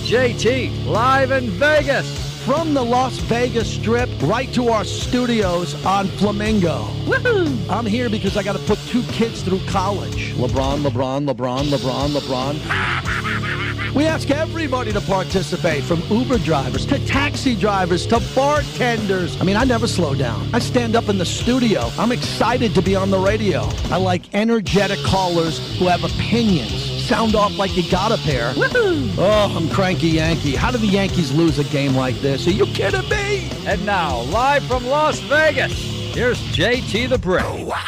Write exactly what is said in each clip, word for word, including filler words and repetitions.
J T, live in Vegas. From the Las Vegas Strip right to our studios on Flamingo. Woohoo! I'm here because I got to put two kids through college. LeBron, LeBron, LeBron, LeBron, LeBron. We ask everybody to participate, from Uber drivers to taxi drivers to bartenders. I mean, I never slow down. I stand up in the studio. I'm excited to be on the radio. I like energetic callers who have opinions. Sound off like you got a pair. Woohoo! Oh, I'm cranky Yankee. How do the Yankees lose a game like this? Are you kidding me? And now, live from Las Vegas, here's J T the Brick.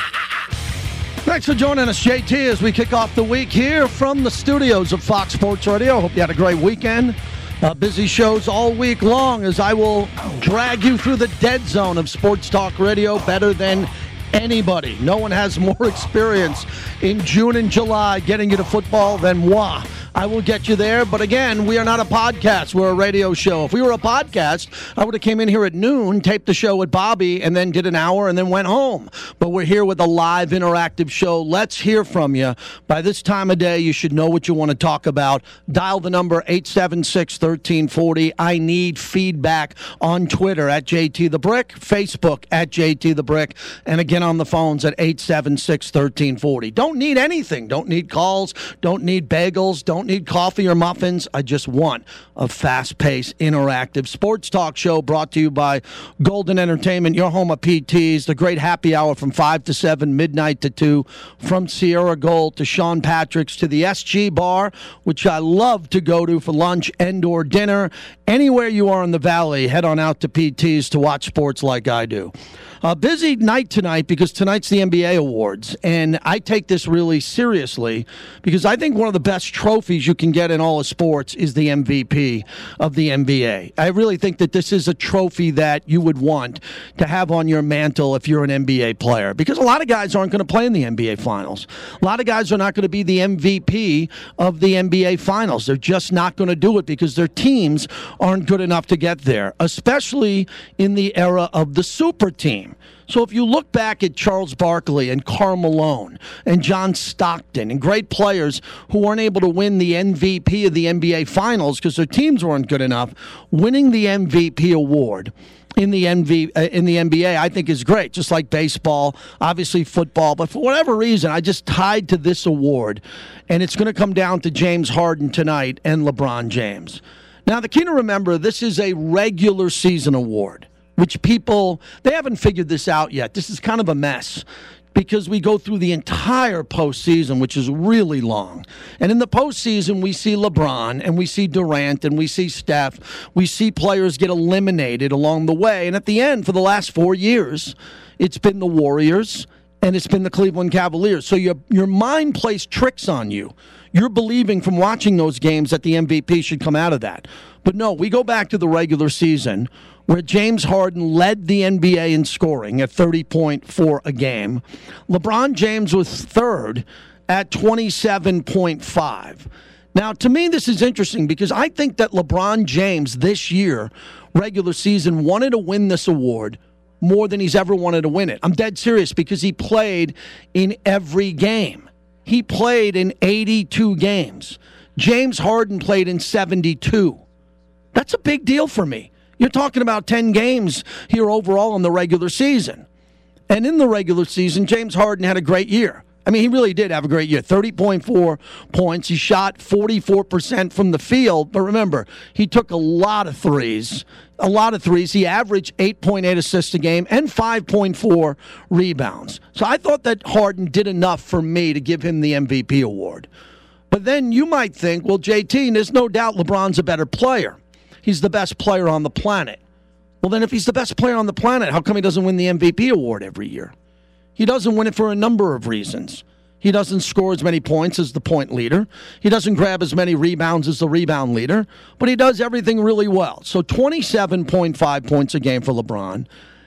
Thanks for joining us, J T, as we kick off the week here from the studios of Fox Sports Radio. Hope you had a great weekend. Uh, busy shows all week long as I will drag you through the dead zone of sports talk radio better than anybody. No one has more experience in June and July getting you to football than moi. I will get you there, but again, we are not a podcast. We're a radio show. If we were a podcast, I would have came in here at noon, taped the show with Bobby, and then did an hour and then went home. But we're here with a live interactive show. Let's hear from you. By this time of day, you should know what you want to talk about. Dial the number eight seven six, one three four zero. I need feedback on Twitter at J T the Brick, Facebook at J T the Brick, and again on the phones at eight seven six, one three four zero. Don't need anything. Don't need calls. Don't need bagels. Don't need coffee or muffins. I just want a fast-paced, interactive sports talk show brought to you by Golden Entertainment, your home of P Ts, the great happy hour from five to seven, midnight to two, from Sierra Gold to Sean Patrick's to the S G Bar, which I love to go to for lunch and or dinner. Anywhere you are in the Valley, head on out to P Ts to watch sports like I do. A busy night tonight because tonight's the N B A Awards, and I take this really seriously because I think one of the best trophies you can get in all of sports is the M V P of the N B A. I really think that this is a trophy that you would want to have on your mantle if you're an N B A player, because a lot of guys aren't going to play in the N B A Finals. A lot of guys are not going to be the M V P of the N B A Finals. They're just not going to do it because their teams aren't good enough to get there, especially in the era of the super team. So if you look back at Charles Barkley and Karl Malone and John Stockton and great players who weren't able to win the M V P of the N B A Finals because their teams weren't good enough, winning the M V P award in the N V, uh, in the N B A, I think is great, just like baseball, obviously football. But for whatever reason, I just tied to this award, and it's going to come down to James Harden tonight and LeBron James. Now, the key to remember, this is a regular season award, which people, they haven't figured this out yet. This is kind of a mess because we go through the entire postseason, which is really long. And in the postseason, we see LeBron and we see Durant and we see Steph. We see players get eliminated along the way. And at the end, for the last four years, it's been the Warriors and it's been the Cleveland Cavaliers. So your your mind plays tricks on you. You're believing from watching those games that the M V P should come out of that. But no, we go back to the regular season where James Harden led the N B A in scoring at thirty point four a game. LeBron James was third at twenty-seven point five. Now, to me, this is interesting because I think that LeBron James this year, regular season, wanted to win this award more than he's ever wanted to win it. I'm dead serious because he played in every game. He played in eighty-two games. James Harden played in seventy-two. That's a big deal for me. You're talking about ten games here overall in the regular season. And in the regular season, James Harden had a great year. I mean, he really did have a great year. thirty point four points. He shot forty-four percent from the field. But remember, he took a lot of threes. A lot of threes. He averaged eight point eight assists a game and five point four rebounds. So I thought that Harden did enough for me to give him the M V P award. But then you might think, well, J T, there's no doubt LeBron's a better player. He's the best player on the planet. Well, then if he's the best player on the planet, how come he doesn't win the M V P award every year? He doesn't win it for a number of reasons. He doesn't score as many points as the point leader. He doesn't grab as many rebounds as the rebound leader. But he does everything really well. So twenty-seven point five points a game for LeBron,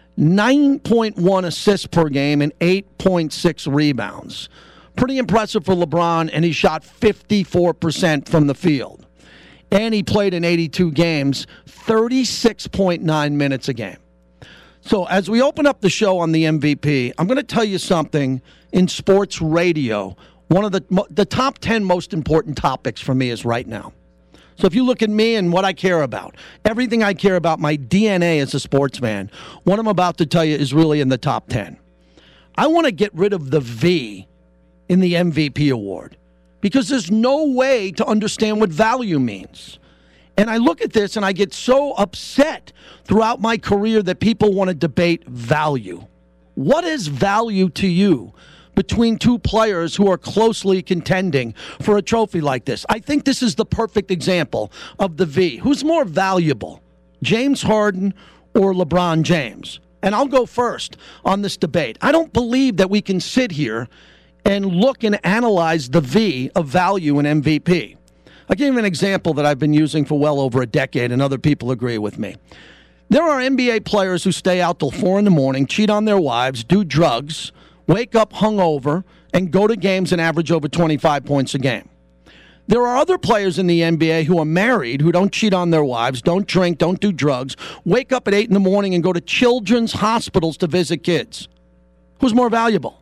nine point one assists per game, and eight point six rebounds. Pretty impressive for LeBron, and he shot fifty-four percent from the field. And he played in eighty-two games, thirty-six point nine minutes a game. So as we open up the show on the M V P, I'm going to tell you something in sports radio. One of the the top ten most important topics for me is right now. So if you look at me and what I care about, everything I care about, my D N A as a sportsman, what I'm about to tell you is really in the top ten. I want to get rid of the V in the M V P award because there's no way to understand what value means. And I look at this and I get so upset throughout my career that people want to debate value. What is value to you between two players who are closely contending for a trophy like this? I think this is the perfect example of the V. Who's more valuable, James Harden or LeBron James? And I'll go first on this debate. I don't believe that we can sit here and look and analyze the V of value in M V P. I'll give you an example that I've been using for well over a decade, and other people agree with me. There are N B A players who stay out till four in the morning, cheat on their wives, do drugs, wake up hungover, and go to games and average over twenty-five points a game. There are other players in the N B A who are married, who don't cheat on their wives, don't drink, don't do drugs, wake up at eight in the morning and go to children's hospitals to visit kids. Who's more valuable?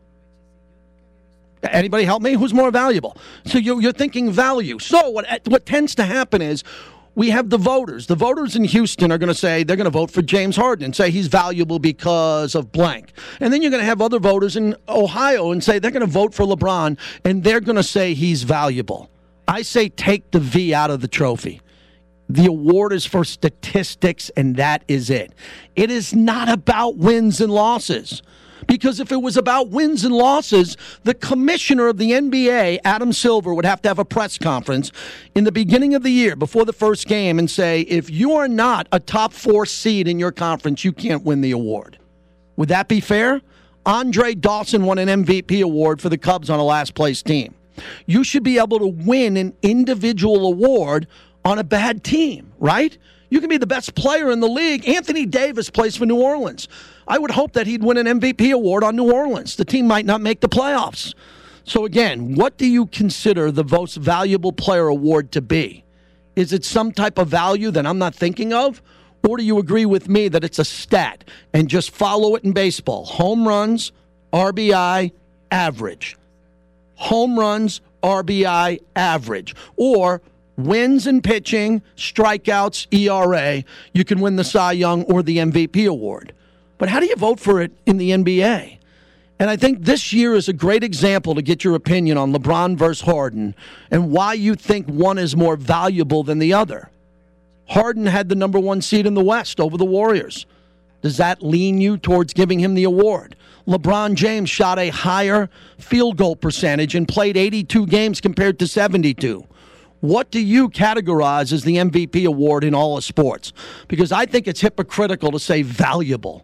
Anybody help me? Who's more valuable? So you're, you're thinking value. So what, what tends to happen is we have the voters. The voters in Houston are going to say they're going to vote for James Harden and say he's valuable because of blank. And then you're going to have other voters in Ohio and say they're going to vote for LeBron and they're going to say he's valuable. I say take the V out of the trophy. The award is for statistics, and that is it. It is not about wins and losses. Because if it was about wins and losses, the commissioner of the N B A, Adam Silver, would have to have a press conference in the beginning of the year before the first game and say, if you are not a top four seed in your conference, you can't win the award. Would that be fair? Andre Dawson won an M V P award for the Cubs on a last-place team. You should be able to win an individual award on a bad team, right? You can be the best player in the league. Anthony Davis plays for New Orleans. I would hope that he'd win an M V P award on New Orleans. The team might not make the playoffs. So again, what do you consider the most valuable player award to be? Is it some type of value that I'm not thinking of? Or do you agree with me that it's a stat and just follow it in baseball? Home runs, R B I, average. Home runs, R B I, average. Or wins in pitching, strikeouts, E R A. You can win the Cy Young or the M V P award. But how do you vote for it in the N B A? And I think this year is a great example to get your opinion on LeBron versus Harden and why you think one is more valuable than the other. Harden had the number one seed in the West over the Warriors. Does that lean you towards giving him the award? LeBron James shot a higher field goal percentage and played eighty-two games compared to seventy-two. What do you categorize as the M V P award in all of sports? Because I think it's hypocritical to say valuable.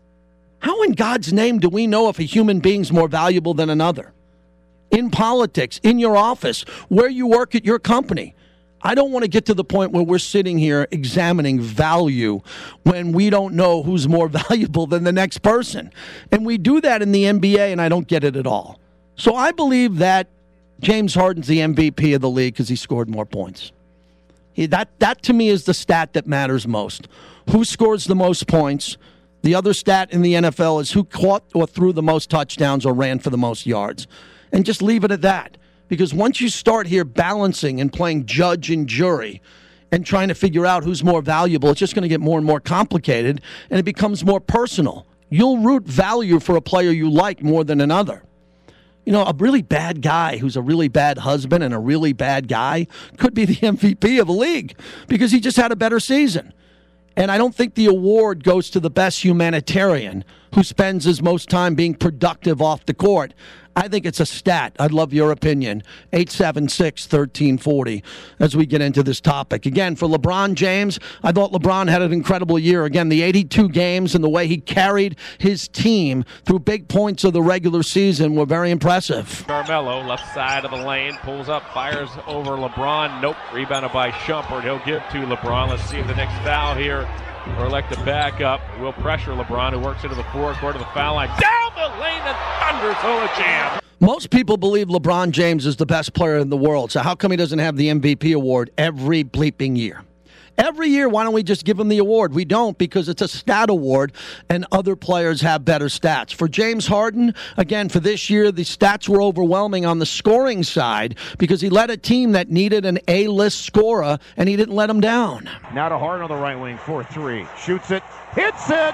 How in God's name do we know if a human being's more valuable than another? In politics, in your office, where you work at your company. I don't want to get to the point where we're sitting here examining value when we don't know who's more valuable than the next person. And we do that in the N B A, and I don't get it at all. So I believe that James Harden's the M V P of the league because he scored more points. He, that, that, to me, is the stat that matters most. Who scores the most points? The other stat in the N F L is who caught or threw the most touchdowns or ran for the most yards. And just leave it at that. Because once you start here balancing and playing judge and jury and trying to figure out who's more valuable, it's just going to get more and more complicated, and it becomes more personal. You'll root value for a player you like more than another. You know, a really bad guy who's a really bad husband and a really bad guy could be the M V P of a league because he just had a better season. And I don't think the award goes to the best humanitarian who spends his most time being productive off the court. I think it's a stat. I'd love your opinion. eight seven six, one three four zero as we get into this topic. Again, for LeBron James, I thought LeBron had an incredible year. Again, the eighty-two games and the way he carried his team through big points of the regular season were very impressive. Carmelo, left side of the lane, pulls up, fires over LeBron. Nope, rebounded by Shumpert. He'll give to LeBron. Let's see if the next foul here or elect to back up. Will pressure LeBron, who works into the forecourt of the foul line. Down the lane and thunders home a jam. Most people believe LeBron James is the best player in the world, so how come he doesn't have the M V P award every bleeping year? Every year, why don't we just give him the award? We don't, because it's a stat award and other players have better stats. For James Harden, again, for this year, the stats were overwhelming on the scoring side because he led a team that needed an A-list scorer, and he didn't let them down. Now to Harden on the right wing, four three. Shoots it, hits it!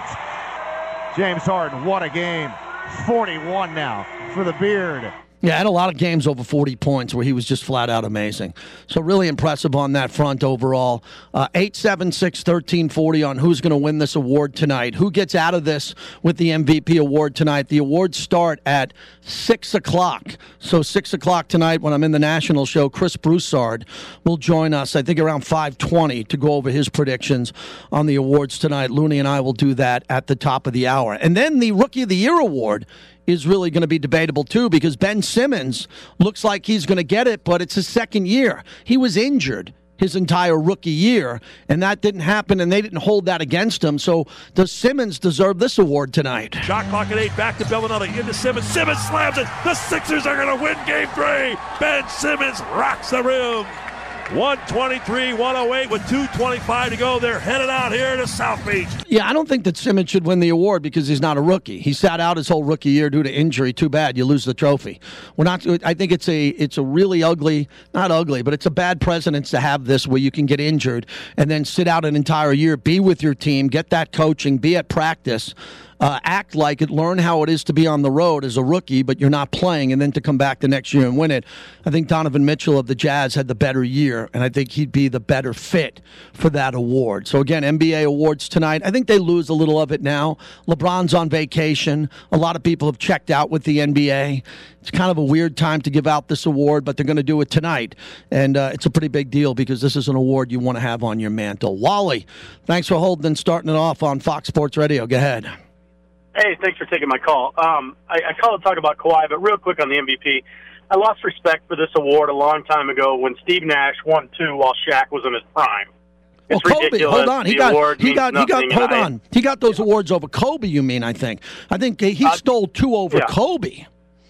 James Harden, what a game. forty-one now for the Beard. Yeah, had a lot of games over forty points where he was just flat out amazing. So really impressive on that front overall. Uh, eight seven six, one three four zero on who's going to win this award tonight. Who gets out of this with the M V P award tonight? The awards start at six o'clock. So six o'clock tonight when I'm in the national show, Chris Broussard will join us, I think around five twenty, to go over his predictions on the awards tonight. Looney and I will do that at the top of the hour. And then the Rookie of the Year award is really going to be debatable, too, because Ben Simmons looks like he's going to get it, but it's his second year. He was injured his entire rookie year, and that didn't happen, and they didn't hold that against him. So does Simmons deserve this award tonight? Shot clock at eight, back to Bellinelli, into Simmons. Simmons slams it. The Sixers are going to win game three. Ben Simmons rocks the rim. one twenty-three one oh eight with two twenty-five to go. They're headed out here to South Beach. Yeah, I don't think that Simmons should win the award because he's not a rookie. He sat out his whole rookie year due to injury. Too bad. You lose the trophy. We're not. I think it's a it's a really ugly, not ugly, but it's a bad precedence to have this where you can get injured and then sit out an entire year, be with your team, get that coaching, be at practice. Uh, act like it, learn how it is to be on the road as a rookie, but you're not playing, and then to come back the next year and win it. I think Donovan Mitchell of the Jazz had the better year, and I think he'd be the better fit for that award. So, again, N B A awards tonight. I think they lose a little of it now. LeBron's on vacation. A lot of people have checked out with the N B A. It's kind of a weird time to give out this award, but they're going to do it tonight. And uh, it's a pretty big deal because this is an award you want to have on your mantle. Wally, thanks for holding and starting it off on Fox Sports Radio. Go ahead. Hey, thanks for taking my call. Um, I, I called to talk about Kawhi, but real quick on the M V P. I lost respect for this award a long time ago when Steve Nash won two while Shaq was in his prime. It's well, Kobe, ridiculous. hold on. He the got, he got, he got, hold I, on. He got those awards over Kobe, you mean, I think. I think he uh, stole two over yeah. Kobe.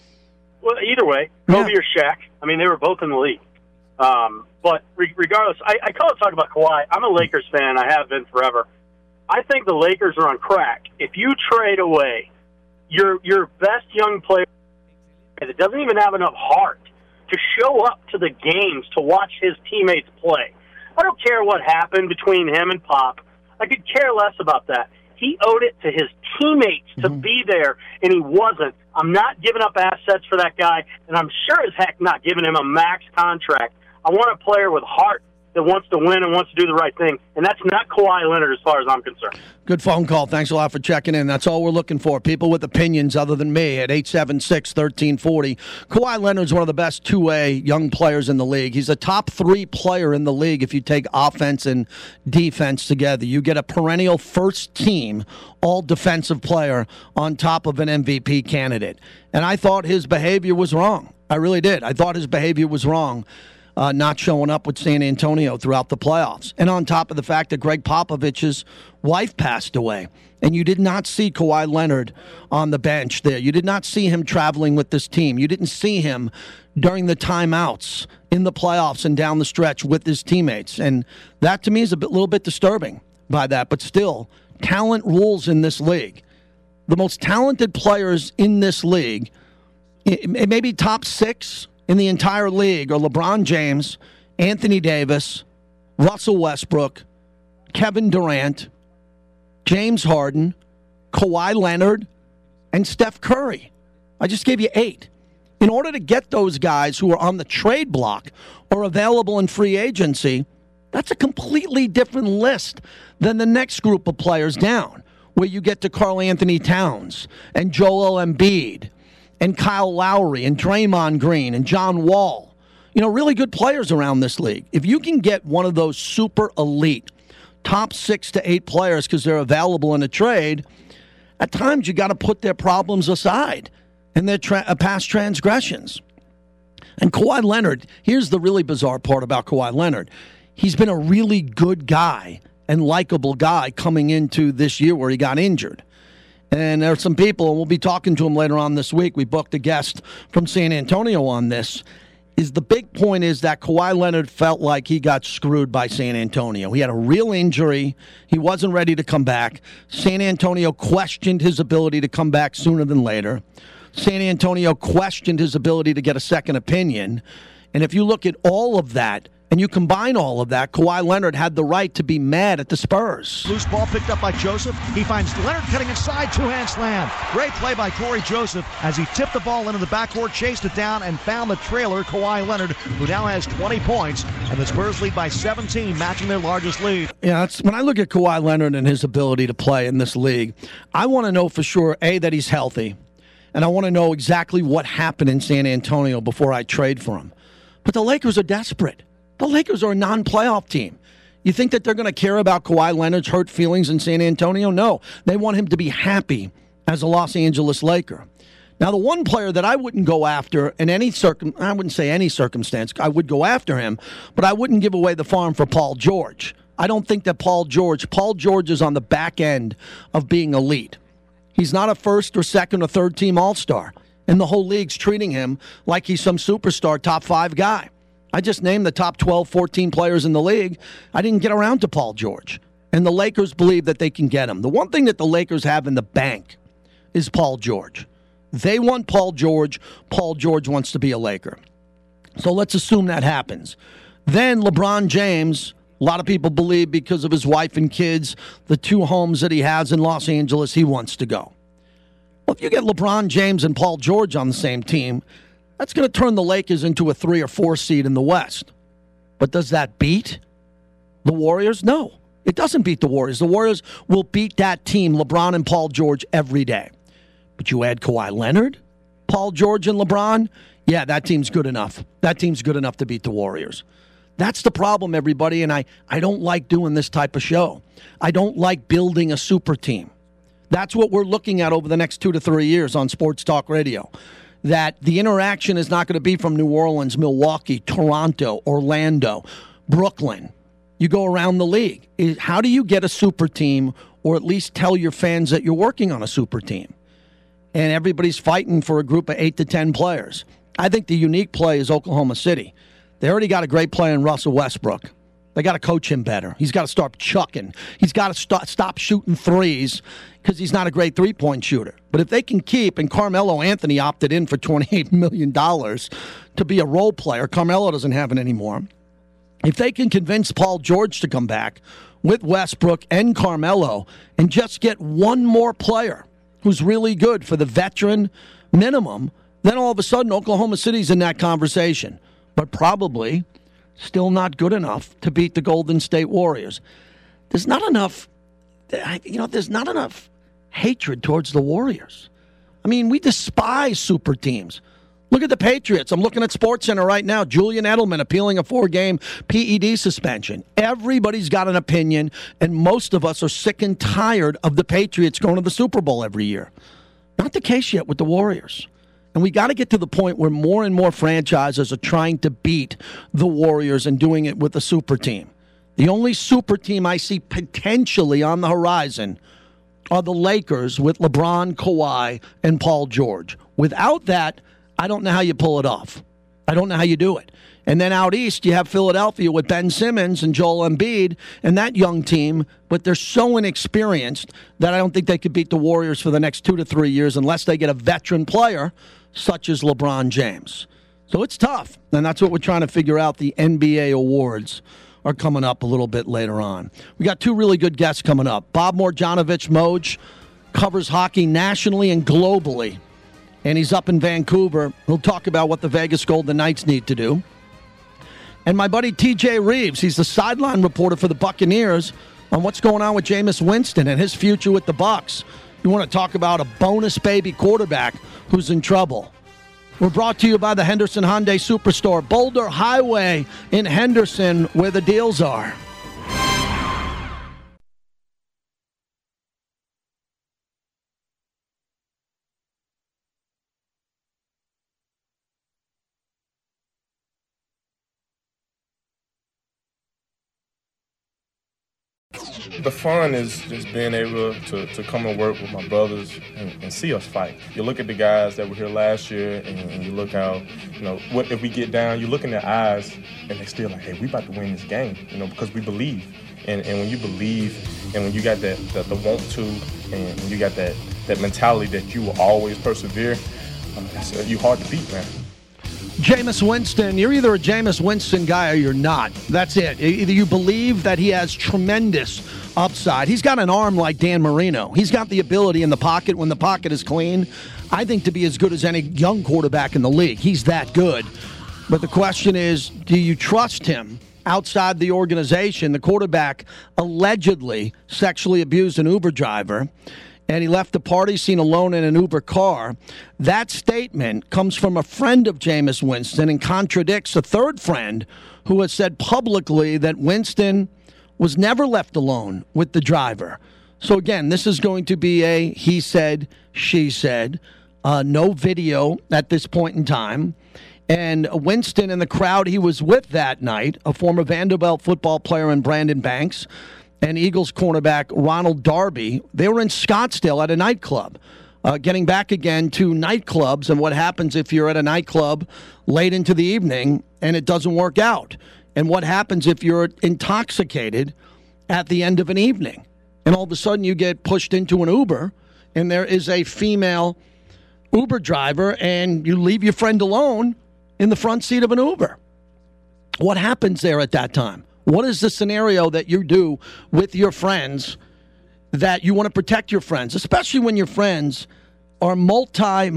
Well, either way, Kobe yeah. or Shaq. I mean, they were both in the league. Um, but re- regardless, I, I call it talk about Kawhi. I'm a Lakers fan. I have been forever. I think the Lakers are on crack. If you trade away your your best young player that doesn't even have enough heart to show up to the games to watch his teammates play, I don't care what happened between him and Pop. I could care less about that. He owed it to his teammates to mm-hmm. be there, and he wasn't. I'm not giving up assets for that guy, and I'm sure as heck not giving him a max contract. I want a player with heart that wants to win and wants to do the right thing, and that's not Kawhi Leonard as far as I'm concerned. Good phone call. Thanks a lot for checking in. That's all we're looking for. People with opinions other than me at eight seven six, one three four zero. Kawhi Leonard's one of the best two-way young players in the league. He's a top three player in the league if you take offense and defense together. You get a perennial first-team, all-defensive player on top of an M V P candidate. And I thought his behavior was wrong. I really did. I thought his behavior was wrong. Uh, not showing up with San Antonio throughout the playoffs. And on top of the fact that Greg Popovich's wife passed away. And you did not see Kawhi Leonard on the bench there. You did not see him traveling with this team. You didn't see him during the timeouts in the playoffs and down the stretch with his teammates. And that, to me, is a bit, little bit disturbing by that. But still, talent rules in this league. The most talented players in this league, it may be top six in the entire league are LeBron James, Anthony Davis, Russell Westbrook, Kevin Durant, James Harden, Kawhi Leonard, and Steph Curry. I just gave you eight. In order to get those guys who are on the trade block or available in free agency, that's a completely different list than the next group of players down, where you get to Karl Anthony Towns and Joel Embiid and Kyle Lowry and Draymond Green and John Wall. You know, really good players around this league. If you can get one of those super elite top six to eight players because they're available in a trade, at times you got to put their problems aside and their tra- past transgressions. And Kawhi Leonard, here's the really bizarre part about Kawhi Leonard. He's been a really good guy and likable guy coming into this year where he got injured. And there are some people, and we'll be talking to him later on this week. We booked a guest from San Antonio on this. is the big point is that Kawhi Leonard felt like he got screwed by San Antonio. He had a real injury. He wasn't ready to come back. San Antonio questioned his ability to come back sooner than later. San Antonio questioned his ability to get a second opinion. And if you look at all of that, and you combine all of that, Kawhi Leonard had the right to be mad at the Spurs. Loose ball picked up by Joseph. He finds Leonard cutting inside, two-hand slam. Great play by Corey Joseph as he tipped the ball into the backcourt, chased it down, and found the trailer, Kawhi Leonard, who now has twenty points, and the Spurs lead by seventeen, matching their largest lead. Yeah, that's, when I look at Kawhi Leonard and his ability to play in this league, I want to know for sure, A, that he's healthy, and I want to know exactly what happened in San Antonio before I trade for him. But the Lakers are desperate. The Lakers are a non-playoff team. You think that they're going to care about Kawhi Leonard's hurt feelings in San Antonio? No. They want him to be happy as a Los Angeles Laker. Now, the one player that I wouldn't go after in any circum, I wouldn't say any circumstance, I would go after him, but I wouldn't give away the farm for Paul George. I don't think that Paul George, Paul George is on the back end of being elite. He's not a first or second or third team All-Star, and the whole league's treating him like he's some superstar top five guy. I just named the top twelve, fourteen players in the league. I didn't get around to Paul George. And the Lakers believe that they can get him. The one thing that the Lakers have in the bank is Paul George. They want Paul George. Paul George wants to be a Laker. So let's assume that happens. Then LeBron James, a lot of people believe because of his wife and kids, the two homes that he has in Los Angeles, he wants to go. Well, if you get LeBron James and Paul George on the same team, that's going to turn the Lakers into a three or four seed in the West. But does that beat the Warriors? No, it doesn't beat the Warriors. The Warriors will beat that team, LeBron and Paul George, every day. But you add Kawhi Leonard, Paul George, and LeBron, yeah, that team's good enough. That team's good enough to beat the Warriors. That's the problem, everybody, and I, I don't like doing this type of show. I don't like building a super team. That's what we're looking at over the next two to three years on Sports Talk Radio. That the interaction is not going to be from New Orleans, Milwaukee, Toronto, Orlando, Brooklyn. You go around the league. How do you get a super team, or at least tell your fans that you're working on a super team? And everybody's fighting for a group of eight to ten players. I think the unique play is Oklahoma City. They already got a great player in Russell Westbrook. They got to coach him better. He's got to start chucking. He's got to st- stop shooting threes because he's not a great three-point shooter. But if they can keep, and Carmelo Anthony opted in for twenty-eight million dollars to be a role player. Carmelo doesn't have it anymore. If they can convince Paul George to come back with Westbrook and Carmelo and just get one more player who's really good for the veteran minimum, then all of a sudden Oklahoma City's in that conversation. But probably still not good enough to beat the Golden State Warriors. There's not enough, you know, there's not enough hatred towards the Warriors. I mean, we despise super teams. Look at the Patriots. I'm looking at SportsCenter right now. Julian Edelman appealing a four-game P E D suspension. Everybody's got an opinion, and most of us are sick and tired of the Patriots going to the Super Bowl every year. Not the case yet with the Warriors. And we got to get to the point where more and more franchises are trying to beat the Warriors and doing it with a super team. The only super team I see potentially on the horizon are the Lakers with LeBron, Kawhi, and Paul George. Without that, I don't know how you pull it off. I don't know how you do it. And then out east, you have Philadelphia with Ben Simmons and Joel Embiid and that young team, but they're so inexperienced that I don't think they could beat the Warriors for the next two to three years unless they get a veteran player such as LeBron James. So it's tough, and that's what we're trying to figure out. The N B A awards are coming up a little bit later on. We got two really good guests coming up. Bob Morjanovich Moj covers hockey nationally and globally, and he's up in Vancouver. He'll talk about what the Vegas Golden Knights need to do. And my buddy T J Reeves, he's the sideline reporter for the Buccaneers on what's going on with Jameis Winston and his future with the Bucs. You want to talk about a bonus baby quarterback who's in trouble. We're brought to you by the Henderson Hyundai Superstore, Boulder Highway in Henderson, where the deals are. The fun is just being able to, to come and work with my brothers and, and see us fight. You look at the guys that were here last year, and, and you look how, you know, what if we get down, you look in their eyes, and they're still like, hey, we about to win this game, you know, because we believe. And, and when you believe, and when you got that, that the want to, and you got that, that mentality that you will always persevere, um, it's, uh, you hard to beat, man. Jameis Winston, you're either a Jameis Winston guy or you're not. That's it. Either you believe that he has tremendous upside. He's got an arm like Dan Marino. He's got the ability in the pocket when the pocket is clean, I think, to be as good as any young quarterback in the league. He's that good. But the question is, do you trust him outside the organization? The quarterback allegedly sexually abused an Uber driver, and he left the party scene alone in an Uber car. That statement comes from a friend of Jameis Winston and contradicts a third friend who has said publicly that Winston was never left alone with the driver. So, again, this is going to be a he said, she said, uh, no video at this point in time. And Winston and the crowd he was with that night, a former Vanderbilt football player in Brandon Banks, and Eagles cornerback Ronald Darby, they were in Scottsdale at a nightclub. Uh, getting back again to nightclubs and what happens if you're at a nightclub late into the evening and it doesn't work out. And what happens if you're intoxicated at the end of an evening and all of a sudden you get pushed into an Uber and there is a female Uber driver and you leave your friend alone in the front seat of an Uber. What happens there at that time? What is the scenario that you do with your friends that you want to protect your friends, especially when your friends are multi,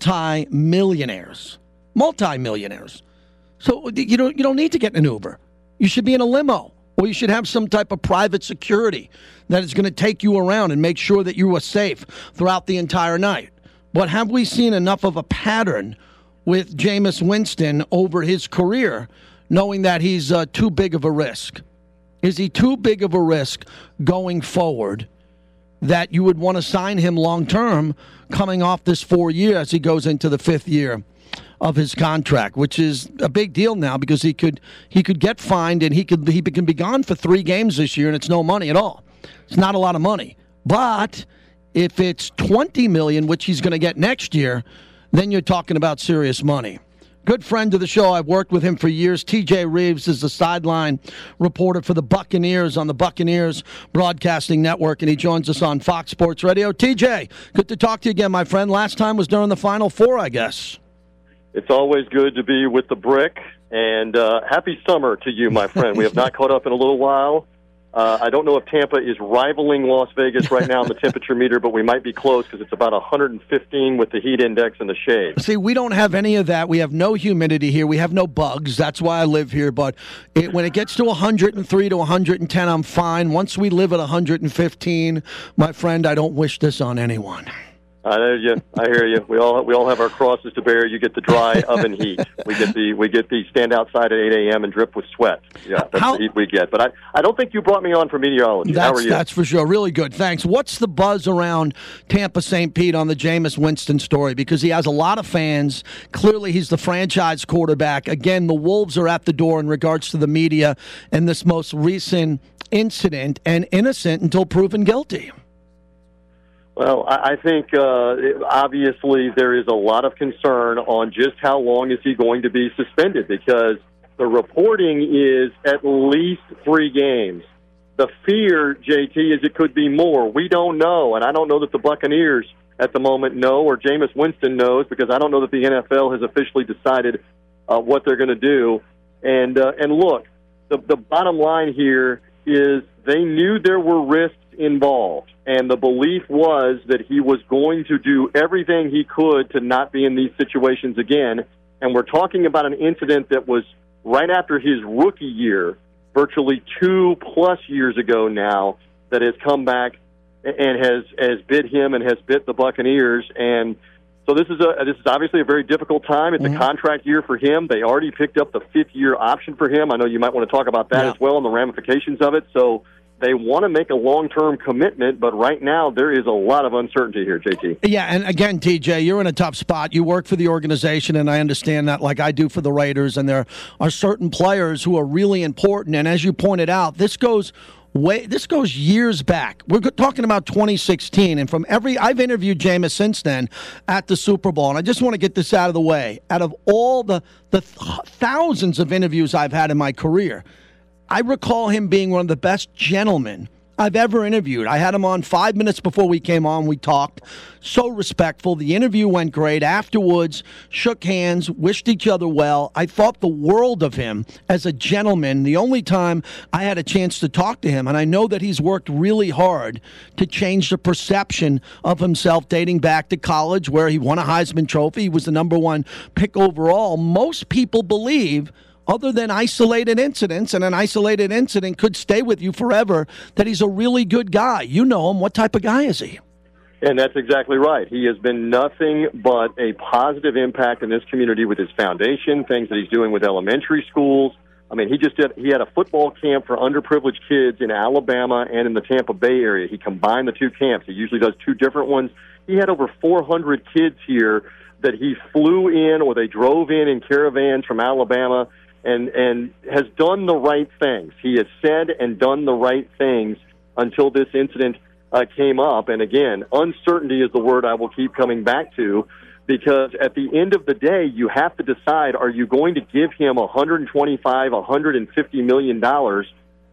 multi-millionaires? Multi-millionaires. So you don't, you don't need to get in an Uber. You should be in a limo, or you should have some type of private security that is going to take you around and make sure that you are safe throughout the entire night. But have we seen enough of a pattern with Jameis Winston over his career, knowing that he's uh, too big of a risk? Is he too big of a risk going forward that you would want to sign him long-term coming off this four year as he goes into the fifth year of his contract, which is a big deal now because he could he could get fined and he could he can be gone for three games this year and it's no money at all. It's not a lot of money. But if it's twenty million dollars, which he's going to get next year, then you're talking about serious money. Good friend of the show. I've worked with him for years. T J Reeves is the sideline reporter for the Buccaneers on the Buccaneers Broadcasting Network, and he joins us on Fox Sports Radio. T J, good to talk to you again, my friend. Last time was during the Final Four, I guess. It's always good to be with the Brick, and uh, happy summer to you, my friend. We have not caught up in a little while. Uh, I don't know if Tampa is rivaling Las Vegas right now on the temperature meter, but we might be close because it's about one hundred fifteen with the heat index and the shade. See, we don't have any of that. We have no humidity here. We have no bugs. That's why I live here. But it, when it gets to one hundred three to one hundred ten, I'm fine. Once we live at one hundred fifteen, my friend, I don't wish this on anyone. I hear you. I hear you. We all we all have our crosses to bear. You get the dry oven heat. We get the we get the stand outside at eight a.m. and drip with sweat. Yeah, that's How, the heat we get. But I, I don't think you brought me on for meteorology. That's, How are you? That's for sure. Really good. Thanks. What's the buzz around Tampa Saint Pete on the Jameis Winston story? Because he has a lot of fans. Clearly, he's the franchise quarterback. Again, the Wolves are at the door in regards to the media and this most recent incident, and innocent until proven guilty. Well, I think uh, obviously there is a lot of concern on just how long is he going to be suspended, because the reporting is at least three games. The fear, J T, is it could be more. We don't know, and I don't know that the Buccaneers at the moment know, or Jameis Winston knows, because I don't know that the N F L has officially decided uh, what they're going to do. And uh, and look, the, the bottom line here is they knew there were risks involved, and the belief was that he was going to do everything he could to not be in these situations again. And we're talking about an incident that was right after his rookie year, virtually two plus years ago now, that has come back and has has bit him and has bit the Buccaneers. And so this is a this is obviously a very difficult time. It's mm-hmm. a contract year for him. They already picked up the fifth year option for him. I know you might want to talk about that yeah. as well and the ramifications of it. So They want to make a long-term commitment, but right now there is a lot of uncertainty here, J T. Yeah, and again, T J, you're in a tough spot. You work for the organization, and I understand that like I do for the Raiders, and there are certain players who are really important. And as you pointed out, this goes way, this goes years back. We're talking about twenty sixteen, and from every, I've interviewed Jameis since then at the Super Bowl, and I just want to get this out of the way. Out of all the, the th- thousands of interviews I've had in my career, I recall him being one of the best gentlemen I've ever interviewed. I had him on five minutes before we came on. We talked. So respectful. The interview went great. Afterwards, shook hands, wished each other well. I thought the world of him as a gentleman. The only time I had a chance to talk to him, and I know that he's worked really hard to change the perception of himself dating back to college where he won a Heisman Trophy. He was the number one pick overall. Most people believe, other than isolated incidents, and an isolated incident could stay with you forever, that he's a really good guy. You know him. What type of guy is he? And that's exactly right. He has been nothing but a positive impact in this community with his foundation, things that he's doing with elementary schools. I mean, he just did, he had a football camp for underprivileged kids in Alabama and in the Tampa Bay area. He combined the two camps. He usually does two different ones. He had over four hundred kids here that he flew in or they drove in in caravans from Alabama, and and has done the right things. He has said and done the right things until this incident uh, came up. And again, uncertainty is the word I will keep coming back to, because at the end of the day, you have to decide, are you going to give him one hundred twenty-five, one hundred fifty million dollars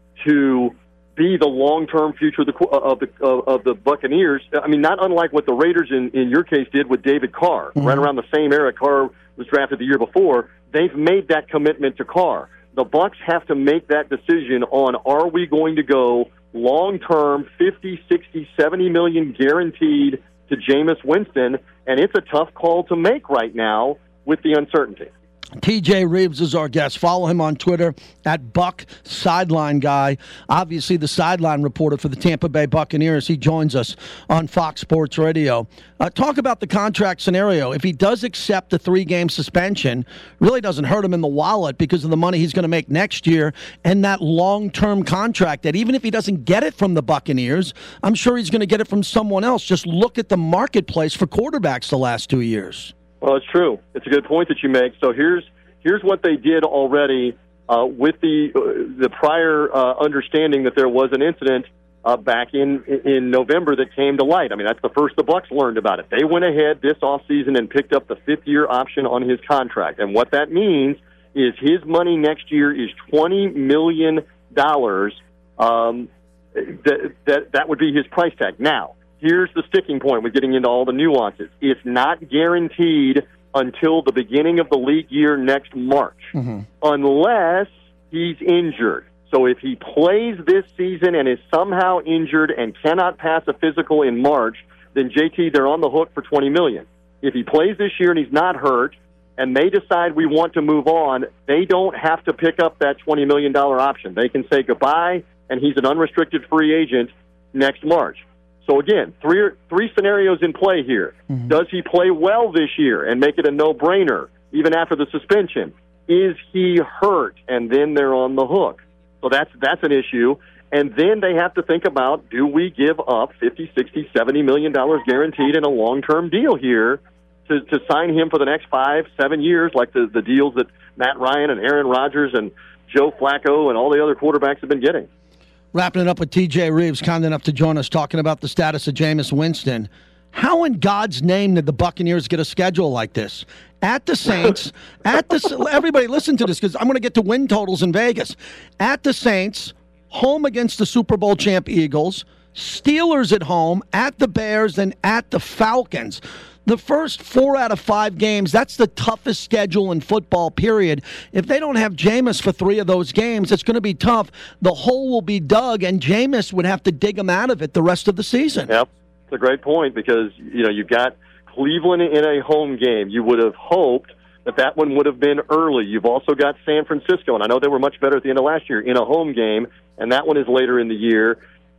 to be the long-term future of the of the of the Buccaneers? I mean, not unlike what the Raiders in, in your case did with David Carr, mm-hmm. right around the same era Carr was drafted the year before. They've made that commitment to Carr. The Bucs have to make that decision on, are we going to go long-term, fifty, sixty, seventy million guaranteed to Jameis Winston? And it's a tough call to make right now with the uncertainty. T J Reeves is our guest. Follow him on Twitter at Buck Sideline Guy. Obviously, the sideline reporter for the Tampa Bay Buccaneers. He joins us on Fox Sports Radio. Uh, talk about the contract scenario. If he does accept the three-game suspension, really doesn't hurt him in the wallet because of the money he's going to make next year and that long-term contract that even if he doesn't get it from the Buccaneers, I'm sure he's going to get it from someone else. Just look at the marketplace for quarterbacks the last two years. Well, it's true. It's a good point that you make. So here's here's what they did already uh, with the uh, the prior uh, understanding that there was an incident uh, back in in November that came to light. I mean, that's the first the Bucs learned about it. They went ahead this offseason and picked up the fifth-year option on his contract. And what that means is his money next year is twenty million dollars. Um, that, that, that would be his price tag. Now, here's the sticking point with getting into all the nuances. It's not guaranteed until the beginning of the league year next March, mm-hmm. unless he's injured. So if he plays this season and is somehow injured and cannot pass a physical in March, then J T, they're on the hook for twenty million dollars. If he plays this year and he's not hurt and they decide we want to move on, they don't have to pick up that twenty million dollars option. They can say goodbye, and he's an unrestricted free agent next March. So again, three three scenarios in play here. Mm-hmm. Does he play well this year and make it a no-brainer, even after the suspension? Is he hurt? And then they're on the hook. So that's that's an issue. And then they have to think about, do we give up fifty, sixty, seventy million dollars guaranteed in a long-term deal here to, to sign him for the next five, seven years, like the, the deals that Matt Ryan and Aaron Rodgers and Joe Flacco and all the other quarterbacks have been getting? Wrapping it up with T J Reeves, kind enough to join us, talking about the status of Jameis Winston. How in God's name did the Buccaneers get a schedule like this? At the Saints, at the everybody listen to this because I'm going to get to win totals in Vegas. At the Saints, home against the Super Bowl champ Eagles, Steelers at home, at the Bears, and at the Falcons. The first four out of five games, that's the toughest schedule in football, period. If they don't have Jameis for three of those games, it's going to be tough. The hole will be dug, and Jameis would have to dig him out of it the rest of the season. Yep, it's a great point because, you know, you've got Cleveland in a home game. You would have hoped that that one would have been early. You've also got San Francisco, and I know they were much better at the end of last year, in a home game, and that one is later in the year.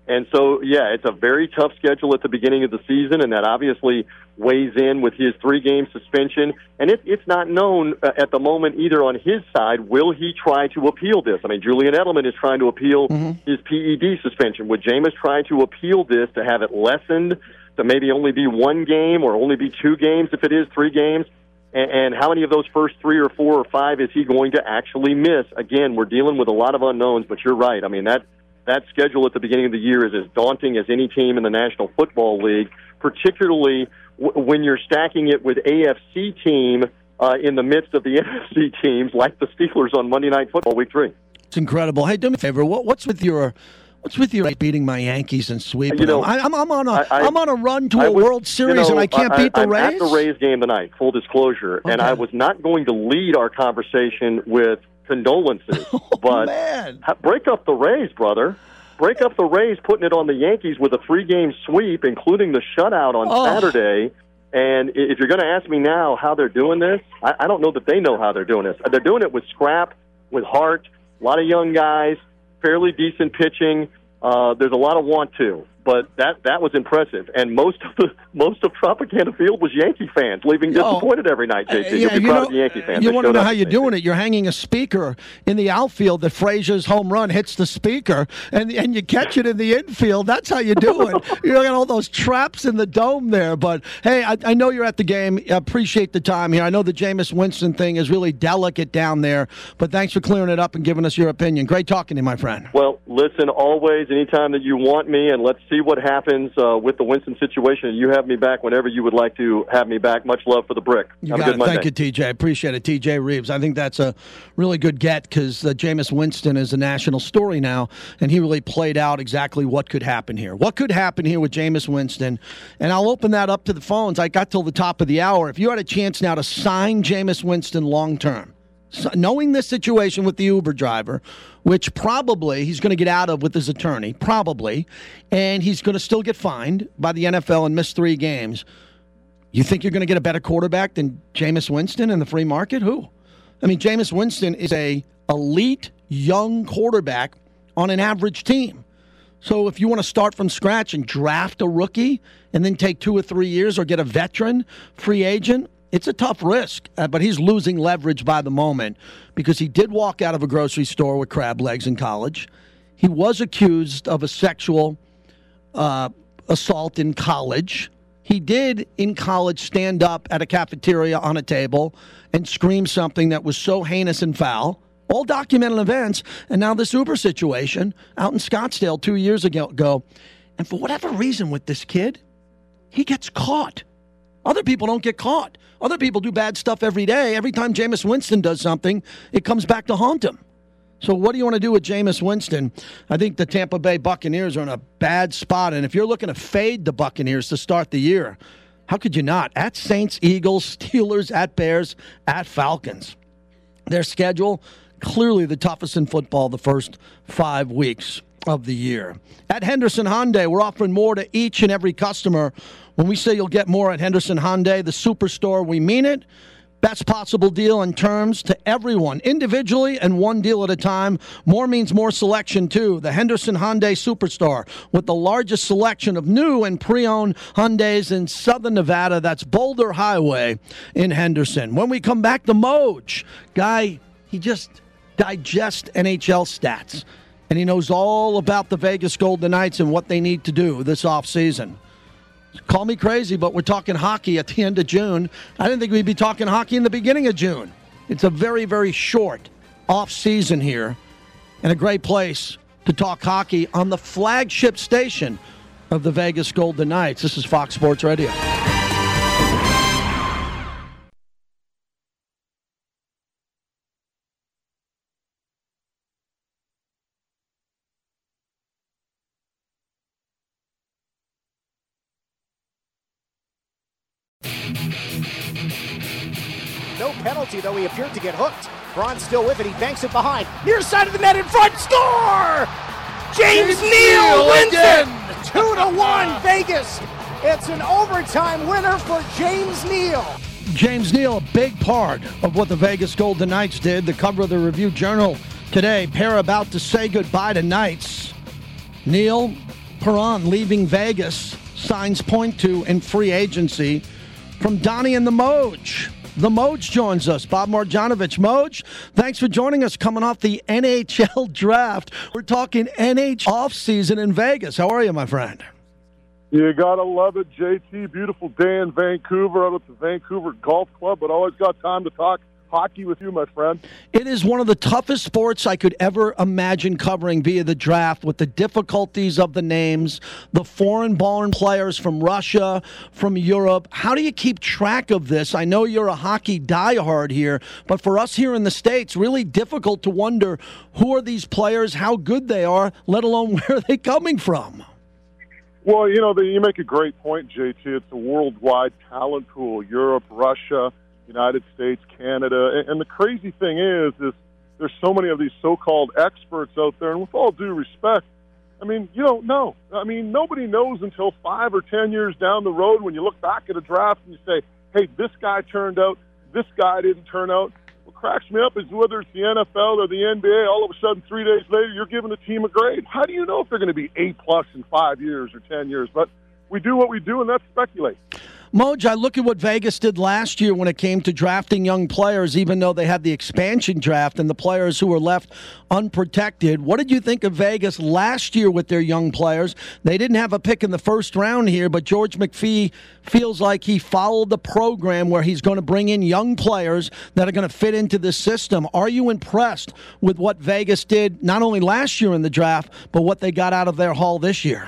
And so, yeah, it's a very tough schedule at the beginning of the season, and that obviously weighs in with his three-game suspension. And it, it's not known uh, at the moment either on his side, will he try to appeal this? I mean, Julian Edelman is trying to appeal mm-hmm. his P E D suspension. Would Jameis try to appeal this to have it lessened to maybe only be one game or only be two games if it is three games? And, and how many of those first three or four or five is he going to actually miss? Again, we're dealing with a lot of unknowns, but you're right. I mean, that That schedule at the beginning of the year is as daunting as any team in the National Football League, particularly w- when you're stacking it with A F C team uh, in the midst of the N F C teams like the Steelers on Monday Night Football Week three. It's incredible. Hey, do me a favor. What, what's with your what's with your beating my Yankees and sweeping you know, them? I, I'm, I'm on a I, I, I'm on a run to I a was, World Series you know, and I can't I, beat the I'm Rays. at the Rays game tonight. Full disclosure, Okay. and I was not going to lead our conversation with condolences, oh, but man. break up the Rays, brother. Break up the Rays, putting it on the Yankees with a three-game sweep, including the shutout on oh. Saturday. And if you're going to ask me now how they're doing this, I, I don't know that they know how they're doing this. They're doing it with scrap, with heart, a lot of young guys, fairly decent pitching. Uh, there's a lot of want to. But that that was impressive, and most of the most of Tropicana Field was Yankee fans, leaving disappointed every night. J T, uh, you'll yeah, be you proud know, of the Yankee fans. You They want to showed know up how at you're St. doing Pete. it? You're hanging a speaker in the outfield that Frazier's home run hits the speaker, and and you catch it in the infield. That's how you do it. You got all those traps in the dome there. But hey, I, I know you're at the game. I appreciate the time here. I know the Jameis Winston thing is really delicate down there, but thanks for clearing it up and giving us your opinion. Great talking to you, my friend. Well, listen, always, anytime that you want me, and let's see what happens uh, with the Winston situation. You have me back whenever you would like to have me back. Much love for the brick. You have got a good it. Monday. Thank you, T J. I appreciate it. T J Reeves. I think that's a really good get because uh, Jameis Winston is a national story now, and he really played out exactly what could happen here. What could happen here with Jameis Winston? And I'll open that up to the phones. I got till the top of the hour. If you had a chance now to sign Jameis Winston long-term, so knowing this situation with the Uber driver, which probably he's going to get out of with his attorney, probably, and he's going to still get fined by the N F L and miss three games, you think you're going to get a better quarterback than Jameis Winston in the free market? Who? I mean, Jameis Winston is a elite young quarterback on an average team. So if you want to start from scratch and draft a rookie and then take two or three years or get a veteran free agent, it's a tough risk, uh, but he's losing leverage by the moment because he did walk out of a grocery store with crab legs in college. He was accused of a sexual uh, assault in college. He did, in college, stand up at a cafeteria on a table and scream something that was so heinous and foul. All documented events. And now this Uber situation out in Scottsdale two years ago. And for whatever reason with this kid, he gets caught. Other people don't get caught. Other people do bad stuff every day. Every time Jameis Winston does something, it comes back to haunt him. So what do you want to do with Jameis Winston? I think the Tampa Bay Buccaneers are in a bad spot. And if you're looking to fade the Buccaneers to start the year, how could you not? At Saints, Eagles, Steelers, at Bears, at Falcons. Their schedule, clearly the toughest in football the first five weeks of the year. At Henderson Hyundai, we're offering more to each and every customer. When we say you'll get more at Henderson Hyundai, the superstore, we mean it. Best possible deal and terms to everyone, individually and one deal at a time. More means more selection, too. The Henderson Hyundai Superstore with the largest selection of new and pre-owned Hyundais in Southern Nevada. That's Boulder Highway in Henderson. When we come back, the Moj. Guy, he just digests N H L stats. And he knows all about the Vegas Golden Knights and what they need to do this offseason. Call me crazy, but we're talking hockey at the end of June. I didn't think we'd be talking hockey in the beginning of June. It's a very, very short off-season here and a great place to talk hockey on the flagship station of the Vegas Golden Knights. This is Fox Sports Radio. No penalty, though he appeared to get hooked. Braun still with it. He banks it behind. Near side of the net in front. Score! James, James Neal wins again. it! Two to one, Vegas. It's an overtime winner for James Neal. James Neal, a big part of what the Vegas Golden Knights did. The cover of the Review Journal today, pair about to say goodbye to Knights. Neal, Perron leaving Vegas. Signs point to in free agency from Donnie and the Moj. The Moj joins us. Bob Marjanovic. Moj, thanks for joining us coming off the N H L draft. We're talking N H L offseason in Vegas. How are you, my friend? You got to love it, J T. Beautiful day in Vancouver out at the Vancouver Golf Club, but always got time to talk hockey with you, my friend. It is one of the toughest sports I could ever imagine covering via the draft, with the difficulties of the names, the foreign-born players from Russia, from Europe. How do you keep track of this? I know you're a hockey diehard here, but for us here in the States, really difficult to wonder who are these players, how good they are, let alone where are they coming from? Well, you know, the, you make a great point, J T. It's a worldwide talent pool, Europe, Russia, United States, Canada. And the crazy thing is, is there's so many of these so-called experts out there, and with all due respect, I mean, you don't know. I mean, nobody knows until five or ten years down the road when you look back at a draft and you say, hey, this guy turned out, this guy didn't turn out. What cracks me up is whether it's the N F L or the N B A, all of a sudden three days later you're giving a team a grade. How do you know if they're going to be A-plus in five years or ten years? But we do what we do, and that's speculate. Moj, I look at what Vegas did last year when it came to drafting young players, even though they had the expansion draft and the players who were left unprotected. What did you think of Vegas last year with their young players? They didn't have a pick in the first round here, but George McPhee feels like he followed the program where he's going to bring in young players that are going to fit into this system. Are you impressed with what Vegas did, not only last year in the draft, but what they got out of their haul this year?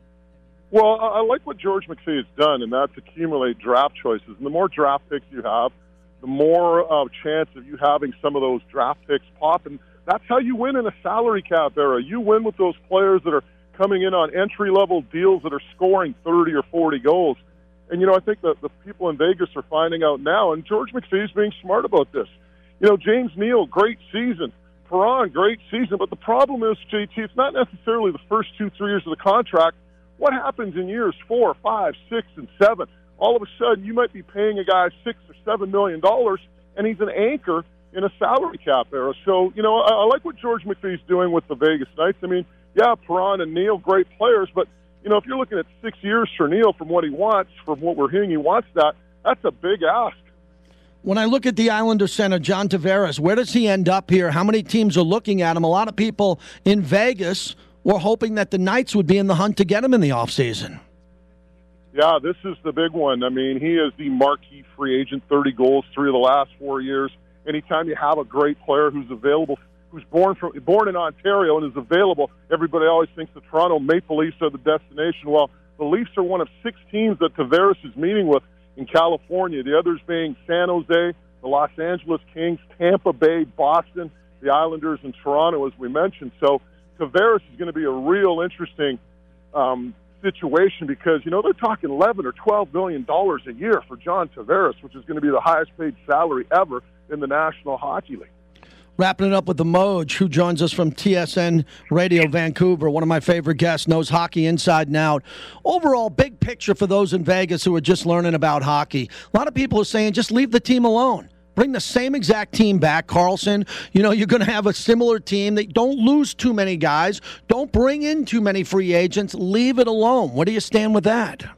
Well, I like what George McPhee has done, and that's accumulate draft choices. And the more draft picks you have, the more uh, chance of you having some of those draft picks pop. And that's how you win in a salary cap era. You win with those players that are coming in on entry-level deals that are scoring thirty or forty goals. And, you know, I think that the people in Vegas are finding out now, and George McPhee's being smart about this. You know, James Neal, great season. Perron, great season. But the problem is, J T, it's not necessarily the first two, three years of the contract. What happens in years four, five, six, and seven? All of a sudden, you might be paying a guy six or seven million dollars, and he's an anchor in a salary cap era. So, you know, I, I like what George McPhee's doing with the Vegas Knights. I mean, yeah, Perron and Neal, great players, but you know, if you're looking at six years for Neal from what he wants, from what we're hearing, he wants that. That's a big ask. When I look at the Islander center, John Tavares, where does he end up here? How many teams are looking at him? A lot of people in Vegas were hoping that the Knights would be in the hunt to get him in the offseason. Yeah, this is the big one. I mean, he is the marquee free agent, thirty goals, three of the last four years. Anytime you have a great player who's available, who's born from born in Ontario and is available, everybody always thinks the Toronto Maple Leafs are the destination. Well, the Leafs are one of six teams that Tavares is meeting with in California, the others being San Jose, the Los Angeles Kings, Tampa Bay, Boston, the Islanders, and Toronto, as we mentioned. So Tavares is going to be a real interesting um, situation because, you know, they're talking eleven or twelve million dollars a year for John Tavares, which is going to be the highest paid salary ever in the National Hockey League. Wrapping it up with the Moj, who joins us from T S N Radio Vancouver, one of my favorite guests, knows hockey inside and out. Overall, big picture for those in Vegas who are just learning about hockey. A lot of people are saying just leave the team alone. Bring the same exact team back, Carlson. You know, you're going to have a similar team. That don't lose too many guys. Don't bring in too many free agents. Leave it alone. Where do you stand with that?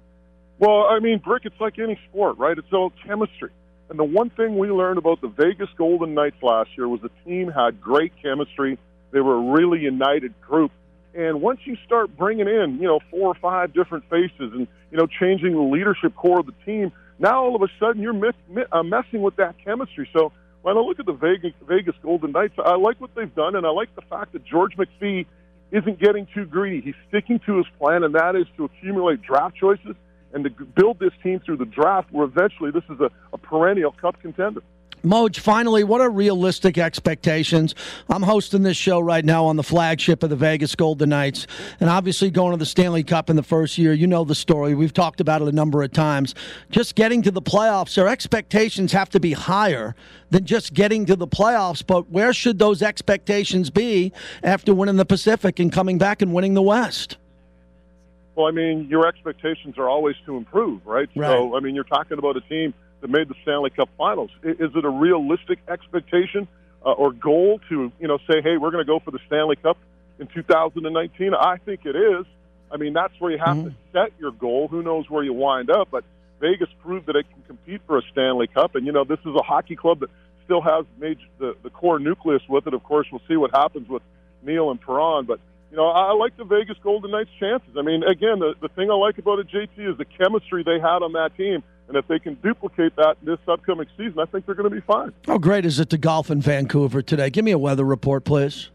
Well, I mean, Brick, it's like any sport, right? It's all chemistry. And the one thing we learned about the Vegas Golden Knights last year was the team had great chemistry. They were a really united group. And once you start bringing in, you know, four or five different faces and, you know, changing the leadership core of the team, now all of a sudden you're miss, uh, messing with that chemistry. So when I look at the Vegas, Vegas Golden Knights, I like what they've done, and I like the fact that George McPhee isn't getting too greedy. He's sticking to his plan, and that is to accumulate draft choices and to build this team through the draft where eventually this is a, a perennial cup contender. Moj, finally, what are realistic expectations? I'm hosting this show right now on the flagship of the Vegas Golden Knights, and obviously going to the Stanley Cup in the first year. You know the story. We've talked about it a number of times. Just getting to the playoffs, their expectations have to be higher than just getting to the playoffs, but where should those expectations be after winning the Pacific and coming back and winning the West? Well, I mean, your expectations are always to improve, right? Right. So, I mean, you're talking about a team that made the Stanley Cup Finals. Is it a realistic expectation uh, or goal to, you know, say, hey, we're going to go for the Stanley Cup in two thousand nineteen? I think it is. I mean, that's where you have mm-hmm. to set your goal. Who knows where you wind up? But Vegas proved that it can compete for a Stanley Cup. And, you know, this is a hockey club that still has major, the, the core nucleus with it. Of course, we'll see what happens with Neil and Perron. But, you know, I, I like the Vegas Golden Knights' chances. I mean, again, the, the thing I like about it, J T, is the chemistry they had on that team. And if they can duplicate that this upcoming season, I think they're going to be fine. How great is it to golf in Vancouver today? Give me a weather report, please.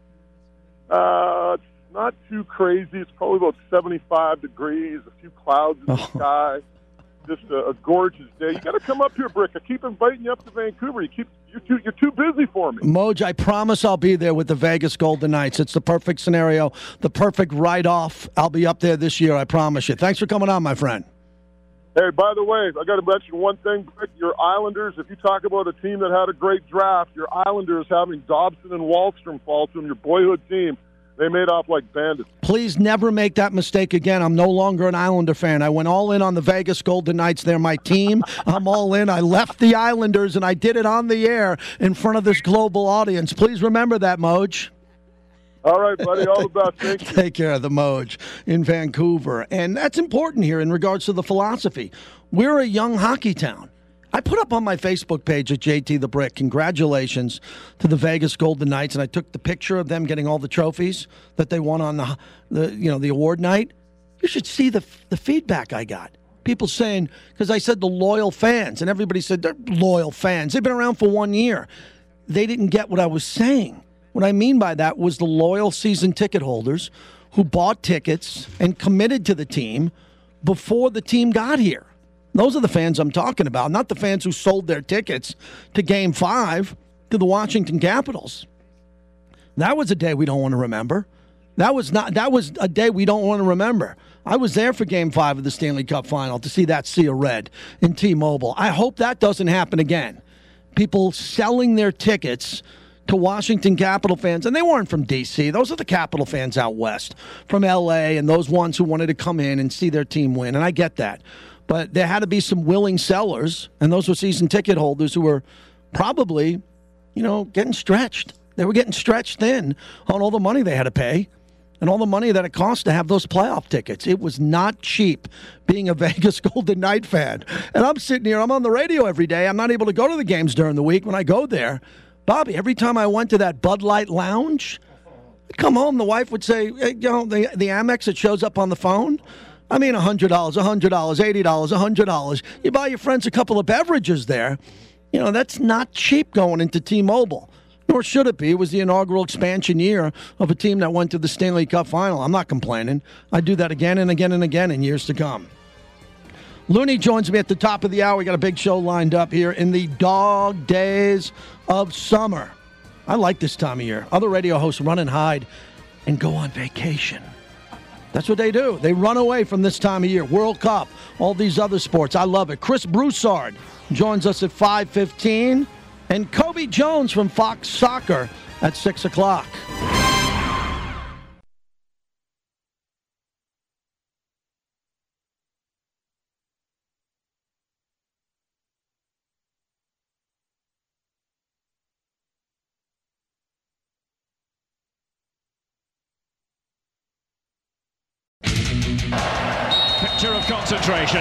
Uh, it's not too crazy. It's probably about seventy-five degrees, a few clouds in the Oh. sky. Just a, a gorgeous day. You got to come up here, Brick. I keep inviting you up to Vancouver. You keep you're too you're too busy for me. Moj, I promise I'll be there with the Vegas Golden Knights. It's the perfect scenario, the perfect write-off. I'll be up there this year, I promise you. Thanks for coming on, my friend. Hey, by the way, I got to mention one thing, Brick. Your Islanders, if you talk about a team that had a great draft, your Islanders having Dobson and Wallstrom fall to them, your boyhood team, they made off like bandits. Please never make that mistake again. I'm no longer an Islander fan. I went all in on the Vegas Golden Knights. They're my team. I'm all in. I left the Islanders, and I did it on the air in front of this global audience. Please remember that, Moj. All right, buddy. All the best. Thank you. Take care of the Moj in Vancouver. And that's important here in regards to the philosophy. We're a young hockey town. I put up on my Facebook page at J T the Brick, congratulations to the Vegas Golden Knights, and I took the picture of them getting all the trophies that they won on the, the you know, the award night. You should see the the feedback I got. People saying, because I said the loyal fans, and everybody said they're loyal fans. They've been around for one year. They didn't get what I was saying. What I mean by that was the loyal season ticket holders who bought tickets and committed to the team before the team got here. Those are the fans I'm talking about, not the fans who sold their tickets to Game five to the Washington Capitals. That was a day we don't want to remember. That was not. That was a day we don't want to remember. I was there for Game five of the Stanley Cup Final to see that sea of red in T-Mobile. I hope that doesn't happen again. People selling their tickets to Washington Capital fans, and they weren't from D C. Those are the Capital fans out west, from L A, and those ones who wanted to come in and see their team win, and I get that. But there had to be some willing sellers, and those were season ticket holders who were probably, you know, getting stretched. They were getting stretched thin on all the money they had to pay and all the money that it cost to have those playoff tickets. It was not cheap being a Vegas Golden Knight fan. And I'm sitting here, I'm on the radio every day. I'm not able to go to the games during the week. When I go there, Bobby, every time I went to that Bud Light Lounge, I'd come home, the wife would say, hey, you know, the, the Amex, it shows up on the phone. I mean, one hundred dollars, one hundred dollars, eighty dollars, one hundred dollars. You buy your friends a couple of beverages there. You know, that's not cheap going into T-Mobile. Nor should it be. It was the inaugural expansion year of a team that went to the Stanley Cup Final. I'm not complaining. I'd do that again and again and again in years to come. Looney joins me at the top of the hour. We got a big show lined up here in the dog days of summer. I like this time of year. Other radio hosts run and hide and go on vacation. That's what they do. They run away from this time of year. World Cup, all these other sports. I love it. Chris Broussard joins us at five fifteen. And Kobe Jones from Fox Soccer at six o'clock. Picture of concentration.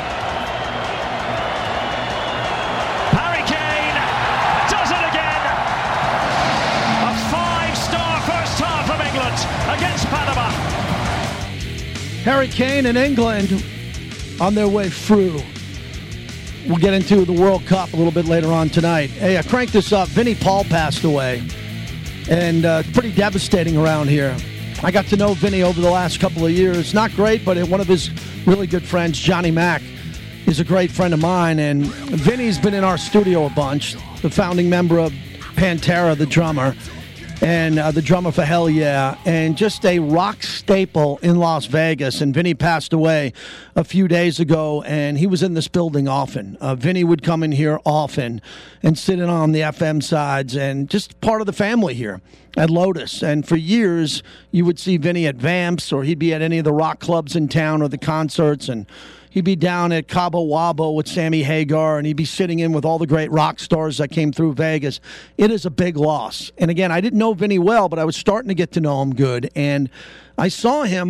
Harry Kane does it again. A five-star first half from England against Panama. Harry Kane and England on their way through. We'll get into the World Cup a little bit later on tonight. Hey, I cranked this up. Vinnie Paul passed away, and uh, pretty devastating around here. I got to know Vinny over the last couple of years. Not great, but one of his really good friends, Johnny Mack, is a great friend of mine. And Vinny's been in our studio a bunch, the founding member of Pantera, the drummer, and uh, the drummer for Hell Yeah, and just a rock staple in Las Vegas. And Vinny passed away a few days ago, and he was in this building often. Uh, Vinny would come in here often and sit in on the F M sides, and just part of the family here at Lotus. And for years, you would see Vinny at Vamps, or he'd be at any of the rock clubs in town or the concerts, and he'd be down at Cabo Wabo with Sammy Hagar, and he'd be sitting in with all the great rock stars that came through Vegas. It is a big loss. And again, I didn't know Vinny well, but I was starting to get to know him good. And I saw him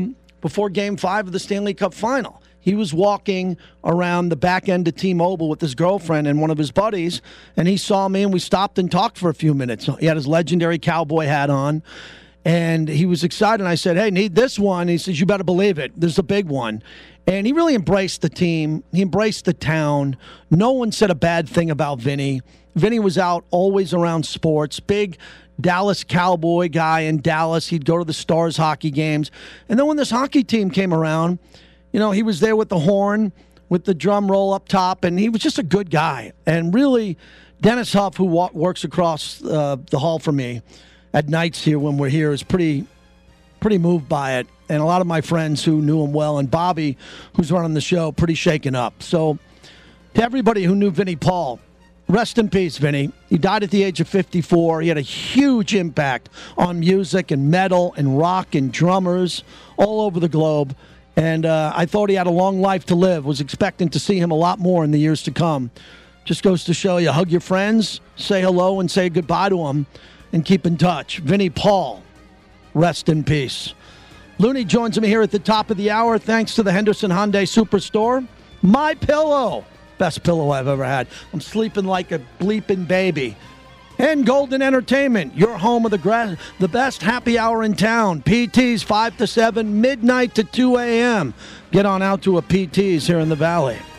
before Game five of the Stanley Cup Final. He was walking around the back end of T-Mobile with his girlfriend and one of his buddies, and he saw me, and we stopped and talked for a few minutes. He had his legendary cowboy hat on, and he was excited. And I said, hey, need this one? He says, you better believe it. There's a big one. And he really embraced the team. He embraced the town. No one said a bad thing about Vinny. Vinny was out always around sports. Big Dallas Cowboy guy in Dallas. He'd go to the Stars hockey games. And then when this hockey team came around, you know, he was there with the horn, with the drum roll up top, and he was just a good guy. And really, Dennis Huff, who wa- works across uh, the hall from me at nights here when we're here, is pretty pretty moved by it. And a lot of my friends who knew him well, and Bobby, who's running the show, pretty shaken up. So to everybody who knew Vinnie Paul, rest in peace, Vinny. He died at the age of fifty-four. He had a huge impact on music and metal and rock and drummers all over the globe. And uh, I thought he had a long life to live. Was expecting to see him a lot more in the years to come. Just goes to show you, hug your friends, say hello and say goodbye to them, and keep in touch. Vinnie Paul, rest in peace. Looney joins me here at the top of the hour thanks to the Henderson Hyundai Superstore. My Pillow, best pillow I've ever had. I'm sleeping like a bleeping baby. And Golden Entertainment, your home of the gra- the best happy hour in town. P Ts five to seven, midnight to two a.m. Get on out to a P T's here in the Valley.